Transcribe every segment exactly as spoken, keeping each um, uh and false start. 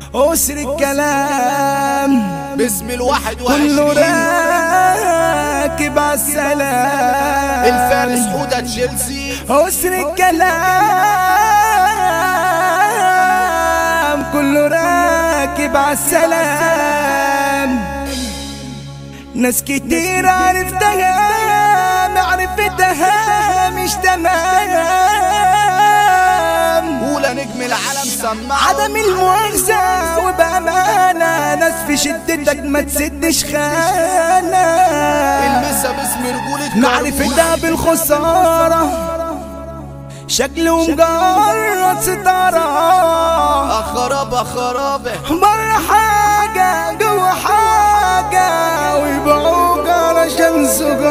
أسر الكلام باسم الواحد وعشرين كله راكب عالسلام الفارس حودة تشيلسي. أسر الكلام كله راكب عالسلام. ناس كتير عرفتها معرفتها مش تمام. أولى نجم العالم سمع عدم المؤاخذة وبأمانة، ناس في شدتك ما تسدش خانة. المسا باسم رجولة معرفتها بالخسارة، شكل ومجرد ستارة. خرابة خرابة بره حاجة جوه حاجة، ويبيعوك علشان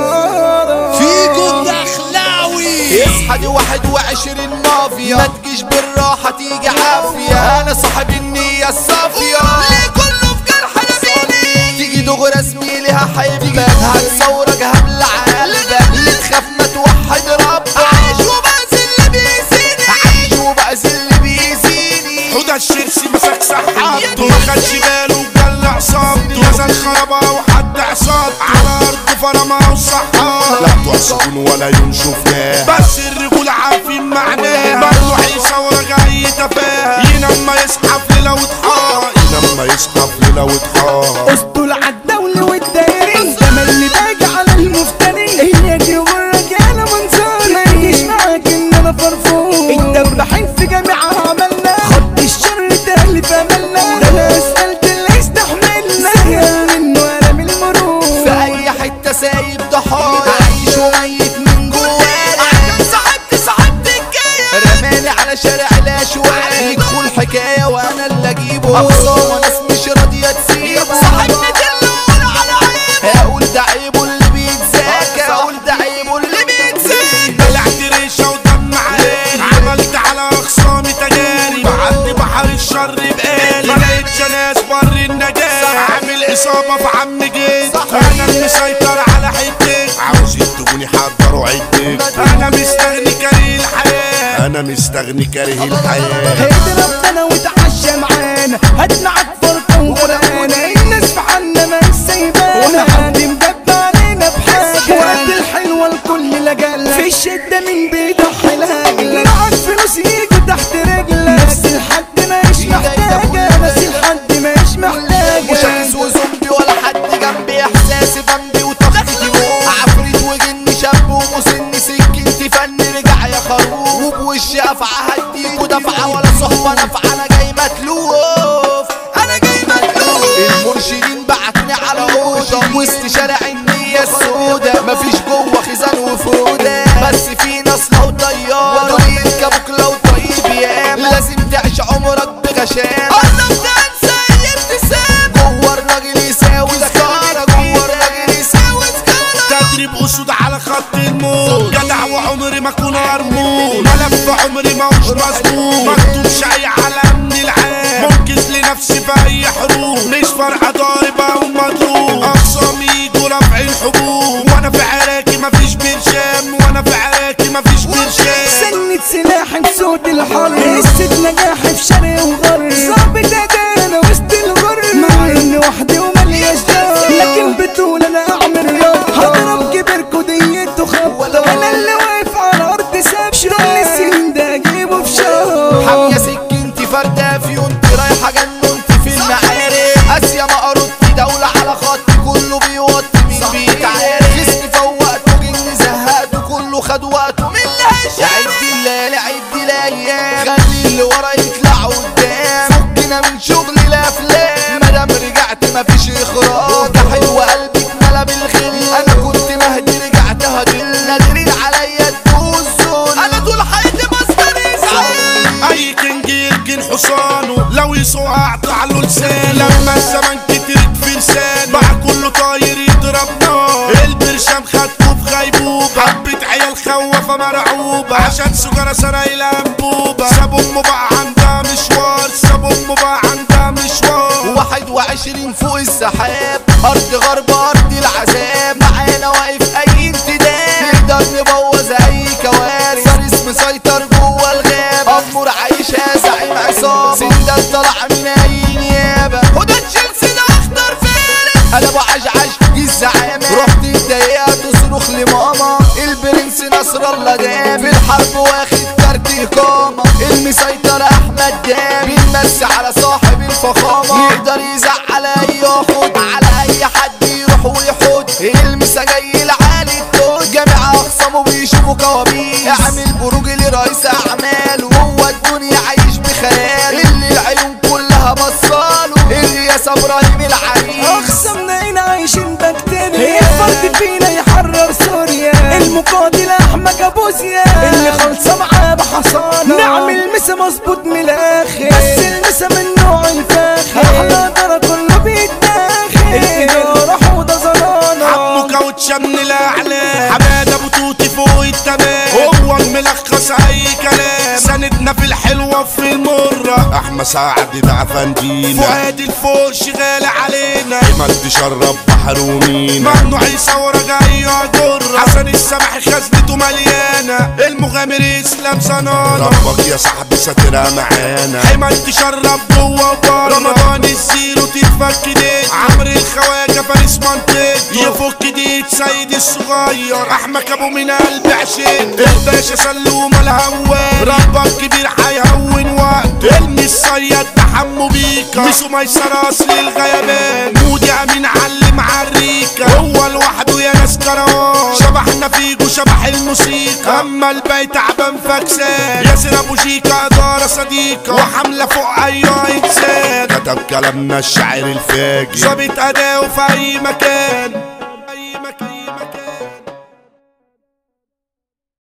سجارة. فيكو الدخلاوي اصحى دي واحد وعشرين مافيا، ما تجيش بالراحة تيجي عافية. أنا صاحب النية الصافية، ليه كله في جرح نبيلي. تيجي دغري زميلها حيبك، هتصورك هبل عقلك. اللي تخاف ما توحد ربك، عايش وبأذي اللي بيأذيني، عايش وبأذي اللي بيأذيني. حودة الشرسي مسك سحابته، ما خدش باله وجلع عصابته. نزل خربة وحد عصابته، على أرض فرمة وصحاه. لا بتوع سجون ولا يوم شفناه، بس الرجولة عارفين معناه. مروح يصور جاي تفاهة، ينام ما يصحى في ليلة وضحاها. ينام ما يصحى في ليلة وضحاها. اسطول عالدولة والدايرين، تملي باجي على المفترين. اياك يوم الرجالة منظر، ما يجيش معاك ان انا فرفور. الدبحين في جميع عملنا، خط الشر تألف املنا. ده انا اسألت اللي يستحملنا، سهل منه قلم المرور. في اي حتة سايب ضحايا، عايش وميت من جوايا. عشان صاحبت صاحبت الجاية، رماني على شارع الاشواق. يدخل حكاية وانا اللي اجيبه، اقصى وناس مش راضية تسيبه. صاحبني تلون على عيبه، اقول ده عيبه اللي بيتذاكى، اقول ده عيبه اللي بيتذاكى. بلعت ريشة ودم عليه، عملت على اخصامي تجاري. بعدي بحر الشر بقالي، ما لقيتش ناس بر النجاة. عامل اصابة في عم جيت، انا المسيطر على حتتي. عاوزين تكوني حضروا عدتك، انا مستغني كاره الحياة. انا مستغني كاره الحياة. هيدي ربنا وتعشى معانا، هات معاك فرقة وغرقانة. الناس في حالنا ما سايبانا، حد مدب علينا بحاجة. وقت الحلوة الكل لجالنا، في الشدة مين بيضحي لهجلة. معاك فلوس يجوا تحت رجلك، نفس الحد ماهيش محتاجة، نفس الحد ماهيش محتاجة. مش هكس وزومبي ولا حد جنبي، احساسي بمبي وطاقتي موت. عفريت وجن شاب ومسن سكنتي فن رجع يا خروف. وبوشي افعى هديك ودفعة ولا صحبة نافعة. انا جاي متلوف، انا جاي متلوف. المرشدين بعتني على اوضة وسط شارع النية السودا. مفيش جوه خزان وفودة، بس في ناس لو طيار دول يركبوك لو طيب يام. لازم تعيش عمرك بغشام، قربت انسى الابتسام. جوه الراجل يساوي سكارة، جوه الراجل يساوي سكارة. تدريب اسود على خط الموت، جدع وعمري ما اكون هرمون. ملف عمري ما هوش مظبوط، مكتوب شاي على من العام. منجز لنفسي في اي حروب، مش فارقة ضارب او مضروب. اقسامي يجوا رفع الحبوب، وانا في عراكي مفيش برشام. وانا في عراكي مفيش برشام. سنة سلاحي بصوت الحر، قصة نجاحي في شرق وغرب. صعب تدانا وسط الغر، مع اني وحدي وملياش دار. لكن بتقول انا اعمل راب، هضرب كبركوا ديته خبطة. انا اللي واقف على ارض ثابتة، شغل السنين ده اجيبه في شهر. حامية سكنتي فردة فيونتي، رايحة جنونتي في المعارك. اسيا مقرضتي دولة على خطي، كله بيوطي مين بيتعارك. جسمي فوقته جني زهقته، كله خد وقته من لهجة. عد الليالي عد الايام، خلي اللي ورا يطلع قدام. فكنا من شغل الافلام، مادام رجعت مفيش اخراج. ده حلو قلبي اتملى بالغل، انا كنت مهدي رجعت هدل. نادرين عليا الدوزون، انا طول حياتي مصدر ازعاج. اي كنج يركن حصانه، لو يسوق اقطع له لسان. لما الزمن كترت في لسان، مع كله طاير يضرب نار. البرشام خدته في غيبوبة، حبة عيال خوفة مرعوبة، عشان سجارة سرايل انبوبة. ساب امه بقى عندها مشوار، ساب امه بقى عندها مشوار. واحد وعشرين فوق السحاب، ارض غرب ارض العذاب. معانا واقف اي انتداب، نقدر نبوظ اي كوارث. فارس مسيطر جوه الغاب، امور عايشة زعيم عصابة. سندان طلع من اي ماما المسيطر احمد جامي بيمسي على صاحب الفخامه يقدر يزعل اي ياخد على اي حد يروح ويحط المسا جاي لعالي التوت جامع اخصامه بيشوفوا كوابيس اعمل بروج لرئيس اعمال وهو الدنيا عايش بخيال اللي العيون كلها بصاله الرياسه ابراهيم العريس اخصامنا هنا عايشين بكتيريا الفرد فينا يحرر سوريا المقاتل احمد ابو زياد اللي خلصه معاه بحصانه نعمل مسا مظبوط من الاخر بس المسا من نوع الفاخر احلى ترى كله بيتاخر الاداره حوضه زرانه عمو كاوتشا من الاعلام حماده ابو توتي فوق التمام هو الملخص اي كلام سندنا في الحلوه في المره احمد سعد ده فندينا فؤاد الفوق شغال علينا ايمن تشرب بحر ومينا ممنوع يصور جاي يجر حسن السمح خزنته مليانه المغامر اسلام صنانه ربك يا صاحبي ساترها معانا ايمن تشرب جوه وبره رمضان الزيرو تتفك ديت عمرو الخواجه فارس منطقته يفك ديت سيد الصغير احمد ابو من قلب عشان الباشا سلوم الهوان ربك كبير هيهون وقت ارمي الصياد ده حمو بيكا ميسو ميسر اصل الغيابان مودي امين علم عالريكا هو لوحده يا ناس كروان شبحنا فيجو شبح الموسيقى اما الباقي تعبان فاكسان ياسر ابو شيكا اداره صديقه وحمله فوق اي انسان كتب كلامنا الشاعر الفاجر ظابط اداؤه في اي مكان